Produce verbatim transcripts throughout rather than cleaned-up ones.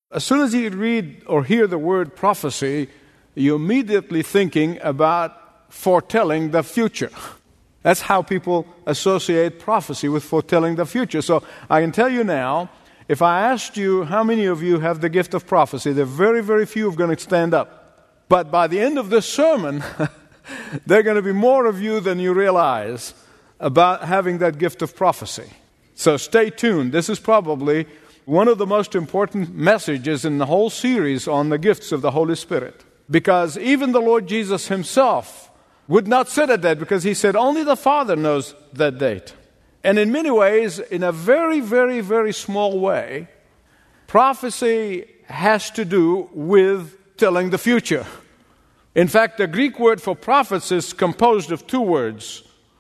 As soon as you read or hear the word prophecy, you're immediately thinking about foretelling the future. That's how people associate prophecy, with foretelling the future. So I can tell you now, if I asked you how many of you have the gift of prophecy, there are very, very few who are going to stand up. But by the end of this sermon, there are going to be more of you than you realize about having that gift of prophecy. So stay tuned. This is probably one of the most important messages in the whole series on the gifts of the Holy Spirit. Because even the Lord Jesus himself would not set a date, because he said only the Father knows that date. And in many ways, in a very, very, very small way, prophecy has to do with telling the future. In fact, the Greek word for prophets is composed of two words: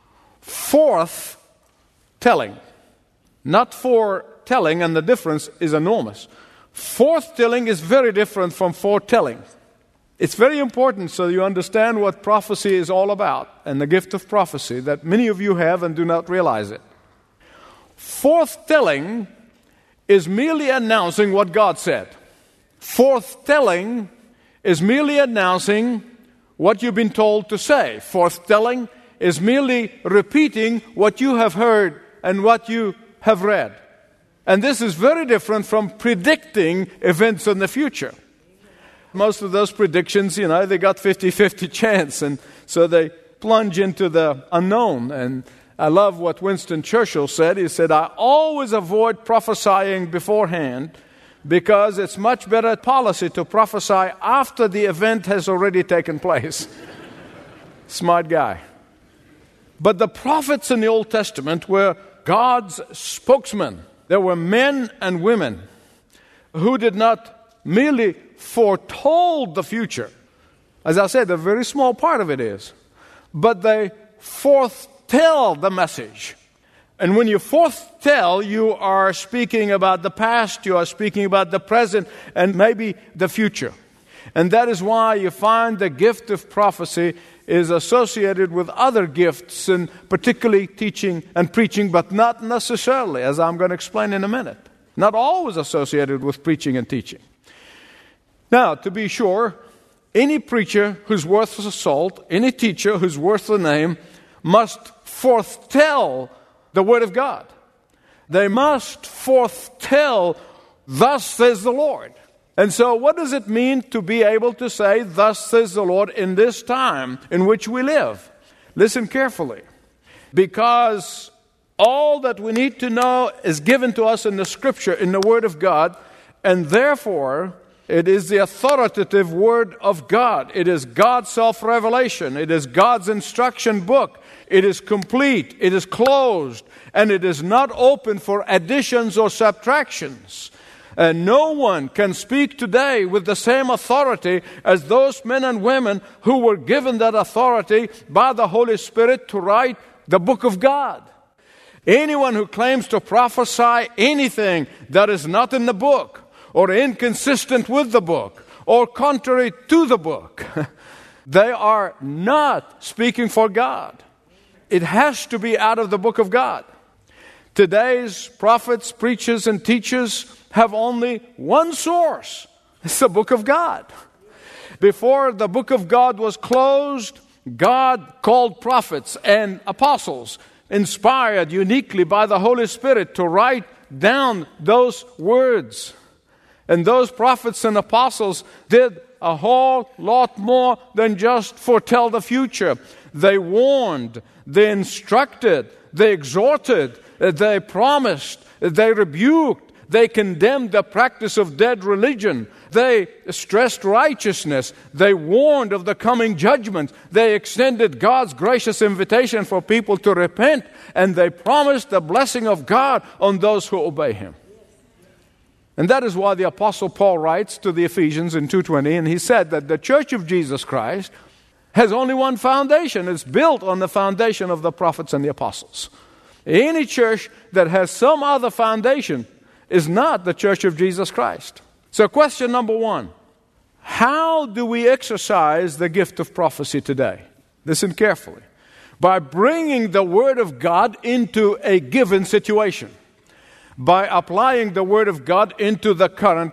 forth telling. Not foretelling, and the difference is enormous. Forth-telling is very different from foretelling. It's very important so you understand what prophecy is all about, and the gift of prophecy that many of you have and do not realize it. Forth-telling is merely announcing what God said. Forth-telling is merely announcing what you've been told to say. Forth-telling is merely repeating what you have heard and what you have read. And this is very different from predicting events in the future. Most of those predictions, you know, they got fifty-fifty chance, and so they plunge into the unknown. And I love what Winston Churchill said. He said, I always avoid prophesying beforehand because it's much better policy to prophesy after the event has already taken place. Smart guy. But the prophets in the Old Testament were God's spokesman. There were men and women who did not merely foretold the future. As I said, a very small part of it is. But they foretell the message. And when you foretell, you are speaking about the past, you are speaking about the present, and maybe the future. And that is why you find the gift of prophecy is associated with other gifts, and particularly teaching and preaching, but not necessarily, as I'm going to explain in a minute. Not always associated with preaching and teaching. Now, to be sure, any preacher who's worth the salt, any teacher who's worth the name, must foretell the Word of God. They must foretell, thus says the Lord. And so what does it mean to be able to say, thus says the Lord, in this time in which we live? Listen carefully. Because all that we need to know is given to us in the Scripture, in the Word of God, and therefore it is the authoritative Word of God. It is God's self-revelation. It is God's instruction book. It is complete. It is closed. And it is not open for additions or subtractions. And no one can speak today with the same authority as those men and women who were given that authority by the Holy Spirit to write the book of God. Anyone who claims to prophesy anything that is not in the book, or inconsistent with the book, or contrary to the book, they are not speaking for God. It has to be out of the book of God. Today's prophets, preachers, and teachers have only one source. It's the book of God. Before the book of God was closed, God called prophets and apostles, inspired uniquely by the Holy Spirit, to write down those words. And those prophets and apostles did a whole lot more than just foretell the future. They warned, they instructed, they exhorted, they promised, they rebuked, they condemned the practice of dead religion. They stressed righteousness. They warned of the coming judgment. They extended God's gracious invitation for people to repent. And they promised the blessing of God on those who obey Him. And that is why the Apostle Paul writes to the Ephesians in two twenty, and he said that the Church of Jesus Christ has only one foundation. It's built on the foundation of the prophets and the apostles. Any church that has some other foundation is not the Church of Jesus Christ. So question number one, how do we exercise the gift of prophecy today? Listen carefully. By bringing the Word of God into a given situation. By applying the Word of God into the current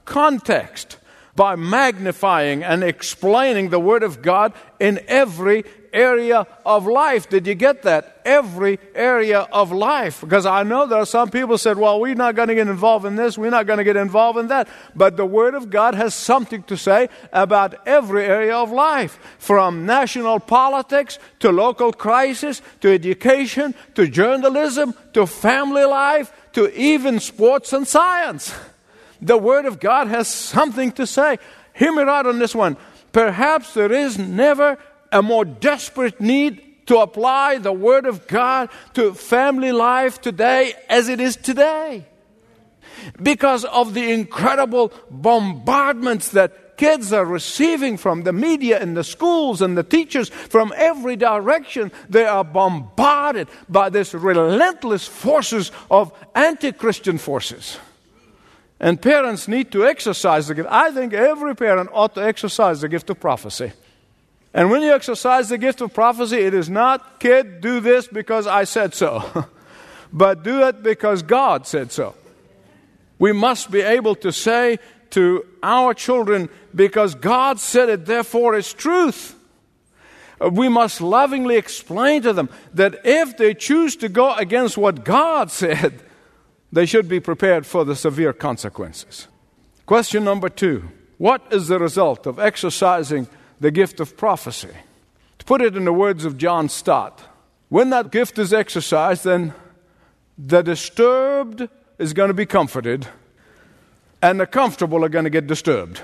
context by magnifying and explaining the Word of God in every area of life. Did you get that? Every area of life. Because I know there are some people who said, well, we're not going to get involved in this, we're not going to get involved in that. But the Word of God has something to say about every area of life. From national politics, to local crisis, to education, to journalism, to family life, to even sports and science. The Word of God has something to say. Hear me right on this one. Perhaps there is never a more desperate need to apply the Word of God to family life today as it is today. Because of the incredible bombardments that kids are receiving from the media and the schools and the teachers from every direction, they are bombarded by this relentless forces of anti-Christian forces. And parents need to exercise the gift. I think every parent ought to exercise the gift of prophecy. And when you exercise the gift of prophecy, it is not, kid, do this because I said so. But do it because God said so. We must be able to say to our children, because God said it, therefore it's truth. We must lovingly explain to them that if they choose to go against what God said, they should be prepared for the severe consequences. Question number two. What is the result of exercising the gift of prophecy? To put it in the words of John Stott, when that gift is exercised, then the disturbed is going to be comforted, and the comfortable are going to get disturbed.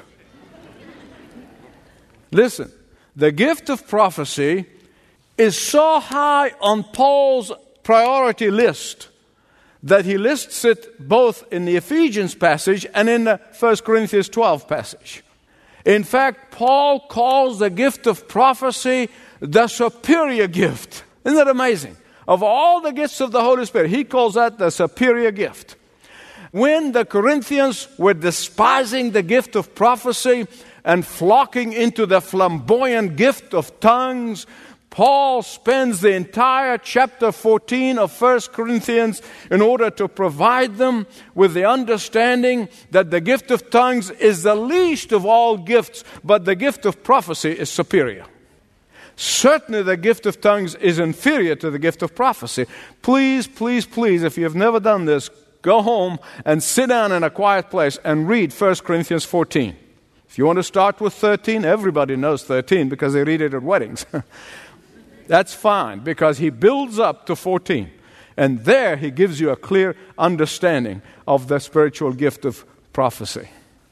Listen, the gift of prophecy is so high on Paul's priority list that he lists it both in the Ephesians passage and in the First Corinthians twelve passage. In fact, Paul calls the gift of prophecy the superior gift. Isn't that amazing? Of all the gifts of the Holy Spirit, he calls that the superior gift. When the Corinthians were despising the gift of prophecy and flocking into the flamboyant gift of tongues, Paul spends the entire chapter fourteen of First Corinthians in order to provide them with the understanding that the gift of tongues is the least of all gifts, but the gift of prophecy is superior. Certainly the gift of tongues is inferior to the gift of prophecy. Please, please, please, if you have never done this, go home and sit down in a quiet place and read First Corinthians fourteen. If you want to start with thirteen, everybody knows thirteen because they read it at weddings. That's fine, because he builds up to fourteen. And there he gives you a clear understanding of the spiritual gift of prophecy.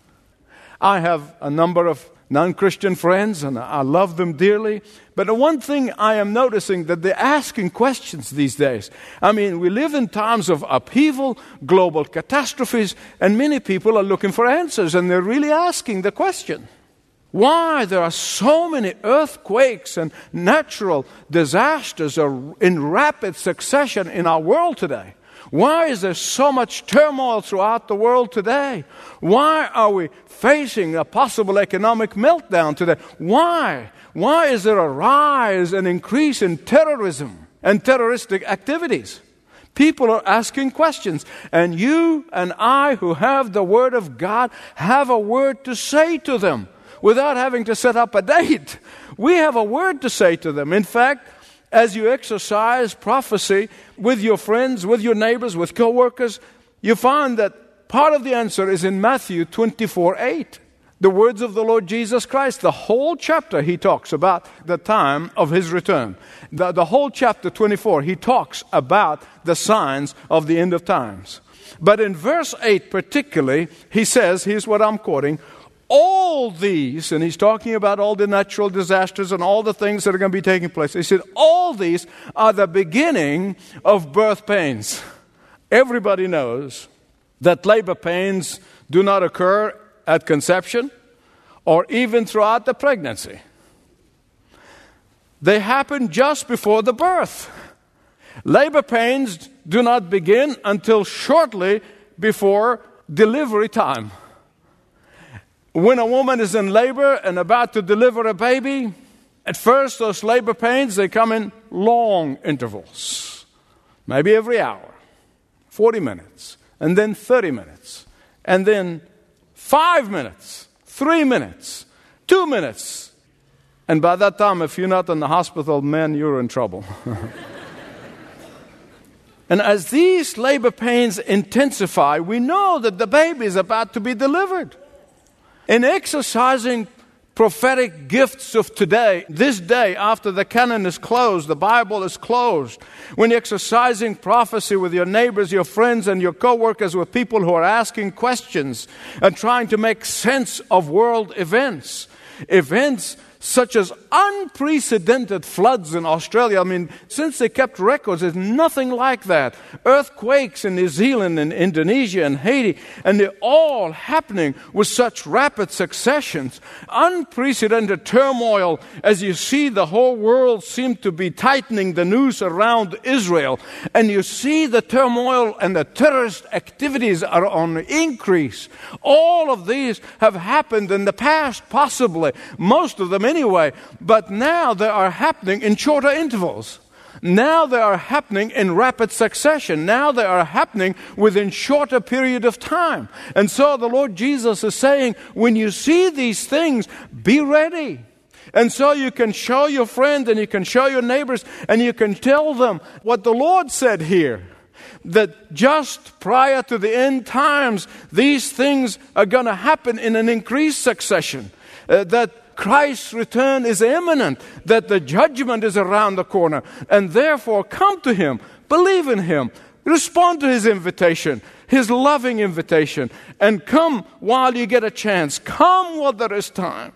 I have a number of non-Christian friends, and I love them dearly. But the one thing I am noticing, that they're asking questions these days. I mean, we live in times of upheaval, global catastrophes, and many people are looking for answers, and they're really asking the question. Why there are so many earthquakes and natural disasters are in rapid succession in our world today? Why is there so much turmoil throughout the world today? Why are we facing a possible economic meltdown today? Why? Why is there a rise and increase in terrorism and terroristic activities? People are asking questions. And you and I, who have the Word of God, have a word to say to them. Without having to set up a date. We have a word to say to them. In fact, as you exercise prophecy with your friends, with your neighbors, with co-workers, you find that part of the answer is in Matthew twenty-four eight. The words of the Lord Jesus Christ. The whole chapter he talks about the time of his return. The, the whole chapter twenty-four, he talks about the signs of the end of times. But in verse eight particularly, he says, here's what I'm quoting, all these, and he's talking about all the natural disasters and all the things that are going to be taking place. He said, all these are the beginning of birth pains. Everybody knows that labor pains do not occur at conception or even throughout the pregnancy. They happen just before the birth. Labor pains do not begin until shortly before delivery time. When a woman is in labor and about to deliver a baby, at first those labor pains, they come in long intervals. Maybe every hour, forty minutes, and then thirty minutes, and then five minutes, three minutes, two minutes. And by that time, if you're not in the hospital, man, you're in trouble. And as these labor pains intensify, we know that the baby is about to be delivered. In exercising prophetic gifts of today, this day after the canon is closed, the Bible is closed, when you're exercising prophecy with your neighbors, your friends, and your co-workers, with people who are asking questions and trying to make sense of world events, events such as unprecedented floods in Australia. I mean, since they kept records, there's nothing like that. Earthquakes in New Zealand and Indonesia and Haiti, and they're all happening with such rapid successions. Unprecedented turmoil as you see the whole world seem to be tightening the noose around Israel. And you see the turmoil and the terrorist activities are on increase. All of these have happened in the past, possibly. Most of them anyway, but now they are happening in shorter intervals. Now they are happening in rapid succession. Now they are happening within shorter period of time. And so the Lord Jesus is saying, when you see these things, be ready. And so you can show your friends and you can show your neighbors and you can tell them what the Lord said here. That just prior to the end times, these things are going to happen in an increased succession. Uh, that Christ's return is imminent, that the judgment is around the corner, and therefore come to Him, believe in Him, respond to His invitation, His loving invitation, and come while you get a chance. Come while there is time.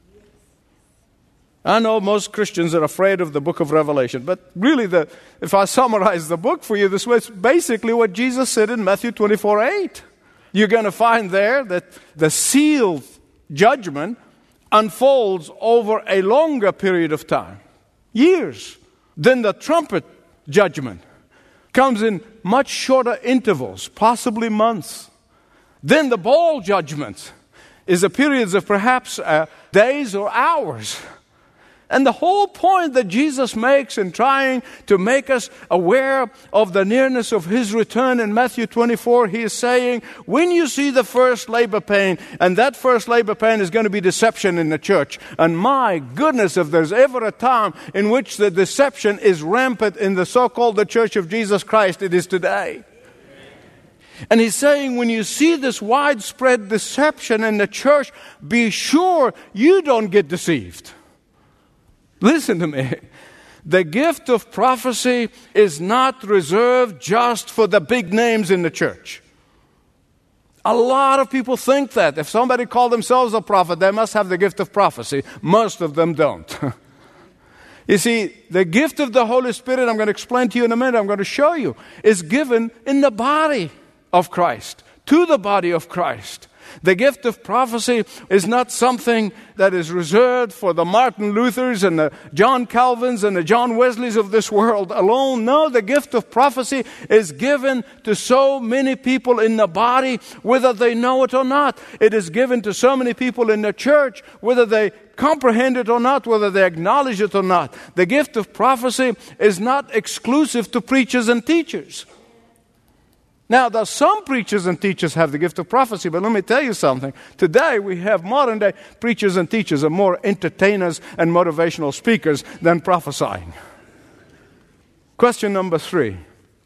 I know most Christians are afraid of the book of Revelation, but really, the, if I summarize the book for you this way, it's basically what Jesus said in Matthew twenty-four eight. You're going to find there that the sealed judgment unfolds over a longer period of time, years. Then the trumpet judgment comes in much shorter intervals, possibly months. Then the bowl judgment is a period of perhaps uh, days or hours. And the whole point that Jesus makes in trying to make us aware of the nearness of His return in Matthew twenty-four, He is saying, when you see the first labor pain, and that first labor pain is going to be deception in the church. And my goodness, if there's ever a time in which the deception is rampant in the so-called the Church of Jesus Christ, it is today. And He's saying, when you see this widespread deception in the church, be sure you don't get deceived. Listen to me. The gift of prophecy is not reserved just for the big names in the church. A lot of people think that. If somebody called themselves a prophet, they must have the gift of prophecy. Most of them don't. You see, the gift of the Holy Spirit, I'm going to explain to you in a minute, I'm going to show you, is given in the body of Christ, to the body of Christ. The gift of prophecy is not something that is reserved for the Martin Luthers and the John Calvins and the John Wesleys of this world alone. No, the gift of prophecy is given to so many people in the body, whether they know it or not. It is given to so many people in the church, whether they comprehend it or not, whether they acknowledge it or not. The gift of prophecy is not exclusive to preachers and teachers. Now, there's some preachers and teachers have the gift of prophecy, but let me tell you something. Today, we have modern day preachers and teachers are more entertainers and motivational speakers than prophesying. Question number three.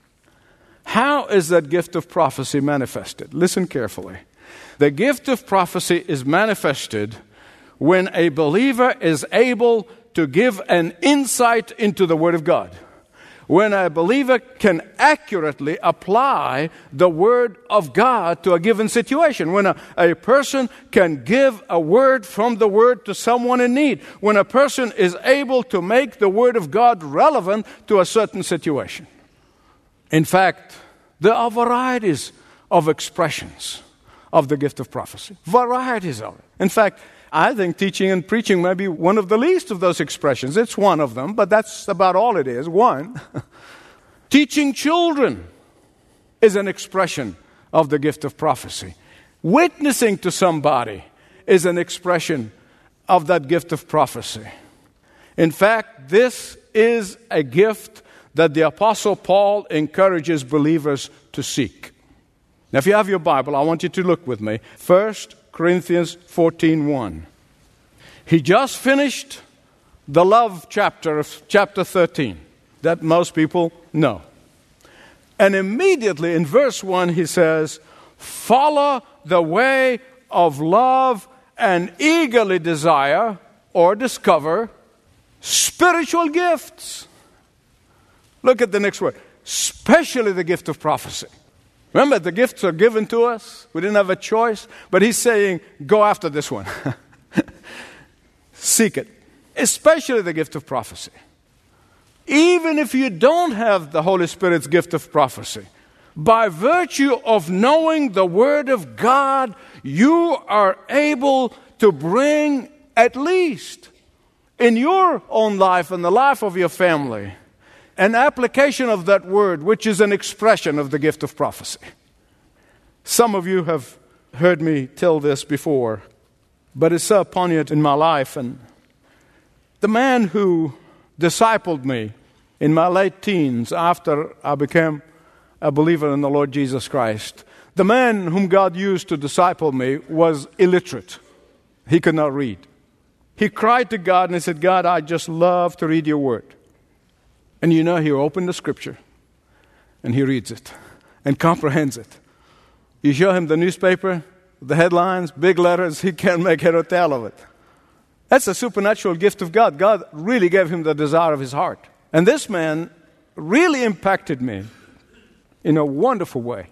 How is that gift of prophecy manifested? Listen carefully. The gift of prophecy is manifested when a believer is able to give an insight into the Word of God. When a believer can accurately apply the Word of God to a given situation. When a, a person can give a word from the Word to someone in need. When a person is able to make the Word of God relevant to a certain situation. In fact, there are varieties of expressions of the gift of prophecy. Varieties of it. In fact, I think teaching and preaching may be one of the least of those expressions. It's one of them, but that's about all it is, one. Teaching children is an expression of the gift of prophecy. Witnessing to somebody is an expression of that gift of prophecy. In fact, this is a gift that the Apostle Paul encourages believers to seek. Now, if you have your Bible, I want you to look with me. First Corinthians fourteen one. He just finished the love chapter of chapter thirteen that most people know. And immediately in verse one he says, follow the way of love and eagerly desire or discover spiritual gifts. Look at the next word. Especially the gift of prophecy. Remember, the gifts are given to us. We didn't have a choice. But he's saying, go after this one. Seek it. Especially the gift of prophecy. Even if you don't have the Holy Spirit's gift of prophecy, by virtue of knowing the Word of God, you are able to bring at least in your own life and the life of your family an application of that word, which is an expression of the gift of prophecy. Some of you have heard me tell this before, but it's so poignant in my life. And the man who discipled me in my late teens after I became a believer in the Lord Jesus Christ, the man whom God used to disciple me was illiterate. He could not read. He cried to God and he said, God, I just love to read your word. And you know, he opened the scripture and he reads it and comprehends it. You show him the newspaper, the headlines, big letters, he can't make head or tail of it. That's a supernatural gift of God. God really gave him the desire of his heart. And this man really impacted me in a wonderful way.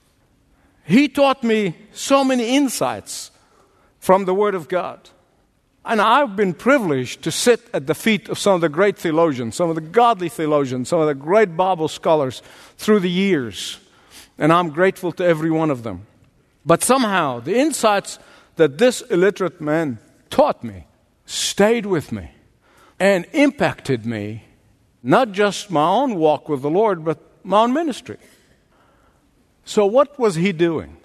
He taught me so many insights from the Word of God. And I've been privileged to sit at the feet of some of the great theologians, some of the godly theologians, some of the great Bible scholars through the years. And I'm grateful to every one of them. But somehow, the insights that this illiterate man taught me stayed with me and impacted me, not just my own walk with the Lord, but my own ministry. So what was he doing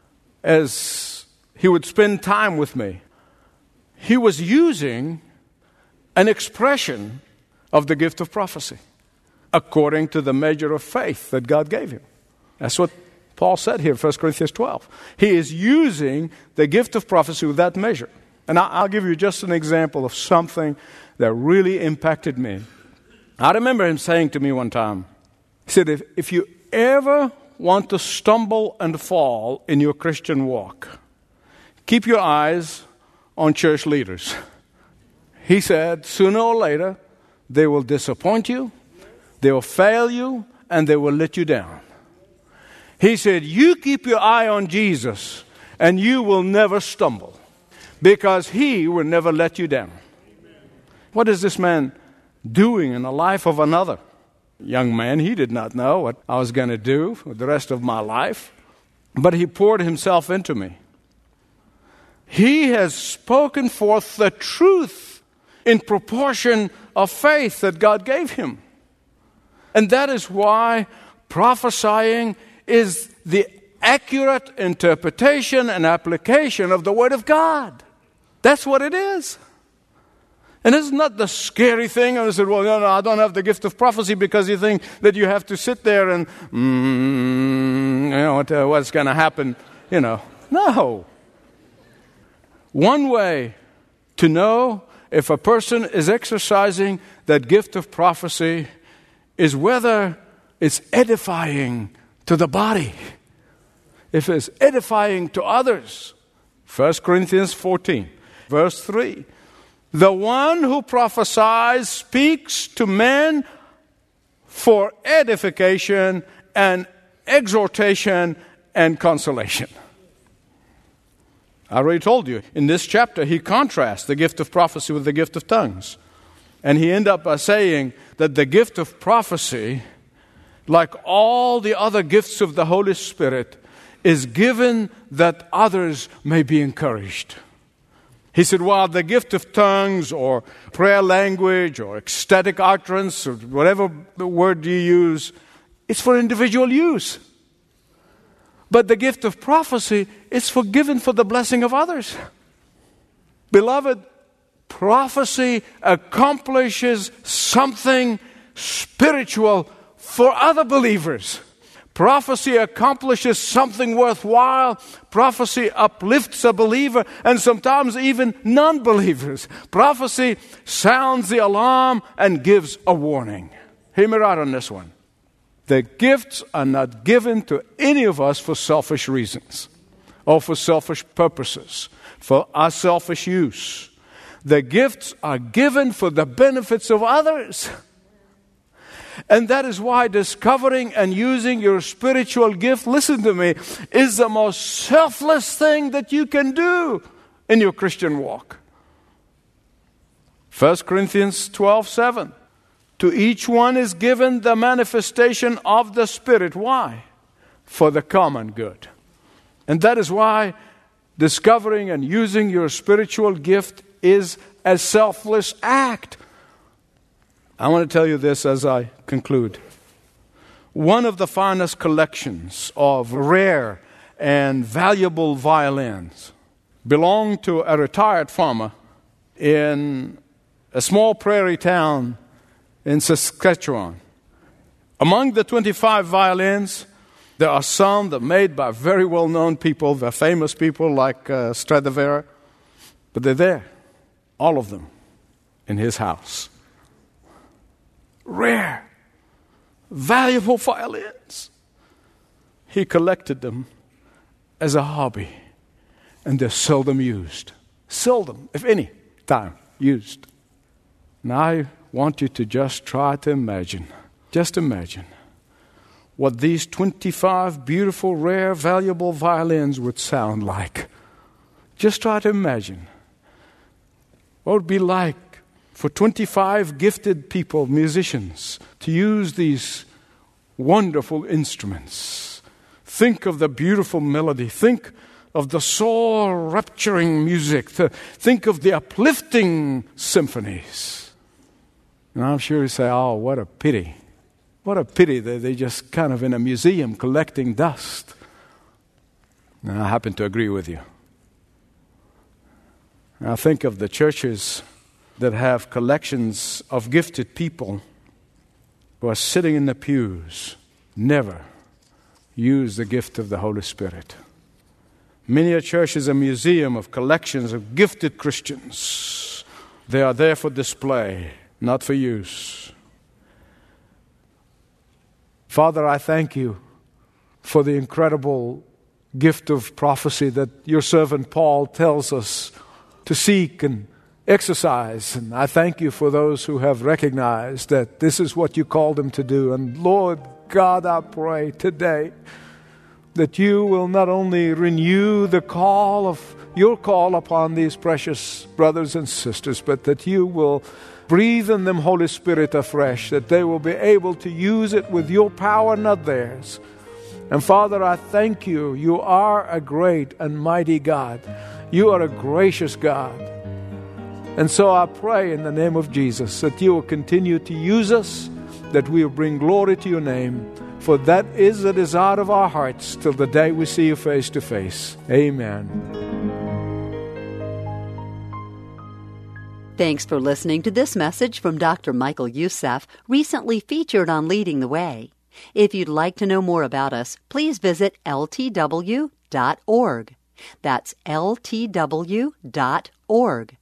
as he would spend time with me? He was using an expression of the gift of prophecy according to the measure of faith that God gave him. That's what Paul said here in First Corinthians twelve. He is using the gift of prophecy with that measure. And I'll give you just an example of something that really impacted me. I remember him saying to me one time, he said, if, if you ever want to stumble and fall in your Christian walk, keep your eyes on church leaders. He said, sooner or later, they will disappoint you, they will fail you, and they will let you down. He said, you keep your eye on Jesus, and you will never stumble, because He will never let you down. What is this man doing in the life of another young man? He did not know what I was going to do for the rest of my life, but he poured himself into me. He has spoken forth the truth in proportion of faith that God gave him. And that is why prophesying is the accurate interpretation and application of the Word of God. That's what it is. And it's not the scary thing. And I said, well, no, no, I don't have the gift of prophecy, because you think that you have to sit there and, mm, you know, what, uh, what's going to happen, you know. No. One way to know if a person is exercising that gift of prophecy is whether it's edifying to the body, if it's edifying to others. First Corinthians fourteen, verse three. The one who prophesies speaks to men for edification and exhortation and consolation. I already told you, in this chapter, he contrasts the gift of prophecy with the gift of tongues. And he ended up by saying that the gift of prophecy, like all the other gifts of the Holy Spirit, is given that others may be encouraged. He said, while the gift of tongues or prayer language or ecstatic utterance or whatever the word you use, it's for individual use. But the gift of prophecy is for given for the blessing of others. Beloved, prophecy accomplishes something spiritual for other believers. Prophecy accomplishes something worthwhile. Prophecy uplifts a believer and sometimes even non-believers. Prophecy sounds the alarm and gives a warning. Hear me right on this one. The gifts are not given to any of us for selfish reasons or for selfish purposes, for our selfish use. The gifts are given for the benefits of others. And that is why discovering and using your spiritual gift, listen to me, is the most selfless thing that you can do in your Christian walk. First Corinthians twelve seven. To each one is given the manifestation of the Spirit. Why? For the common good. And that is why discovering and using your spiritual gift is a selfless act. I want to tell you this as I conclude. One of the finest collections of rare and valuable violins belonged to a retired farmer in a small prairie town in Saskatchewan. Among the twenty-five violins, there are some that are made by very well-known people, they're famous people like uh, Stradivari, but they're there, all of them, in his house. Rare, valuable violins. He collected them as a hobby, and they're seldom used. Seldom, if any, time used. Now I want you to just try to imagine, just imagine what these twenty-five beautiful, rare, valuable violins would sound like. Just try to imagine what it would be like for twenty-five gifted people, musicians, to use these wonderful instruments. Think of the beautiful melody. Think of the soul-rupturing music. Think of the uplifting symphonies. And I'm sure you say, oh, what a pity. What a pity that they're just kind of in a museum collecting dust. And I happen to agree with you. Now think of the churches that have collections of gifted people who are sitting in the pews, never use the gift of the Holy Spirit. Many a church is a museum of collections of gifted Christians. They are there for display, not for use. Father, I thank you for the incredible gift of prophecy that your servant Paul tells us to seek and exercise. And I thank you for those who have recognized that this is what you called them to do. And Lord God, I pray today that you will not only renew the call of your call upon these precious brothers and sisters, but that you will breathe in them, Holy Spirit, afresh, that they will be able to use it with your power, not theirs. And Father, I thank you. You are a great and mighty God. You are a gracious God. And so I pray in the name of Jesus that you will continue to use us, that we will bring glory to your name. For that is the desire of our hearts till the day we see you face to face. Amen. Thanks for listening to this message from Doctor Michael Youssef, recently featured on Leading the Way. If you'd like to know more about us, please visit L T W dot org. That's L T W dot org.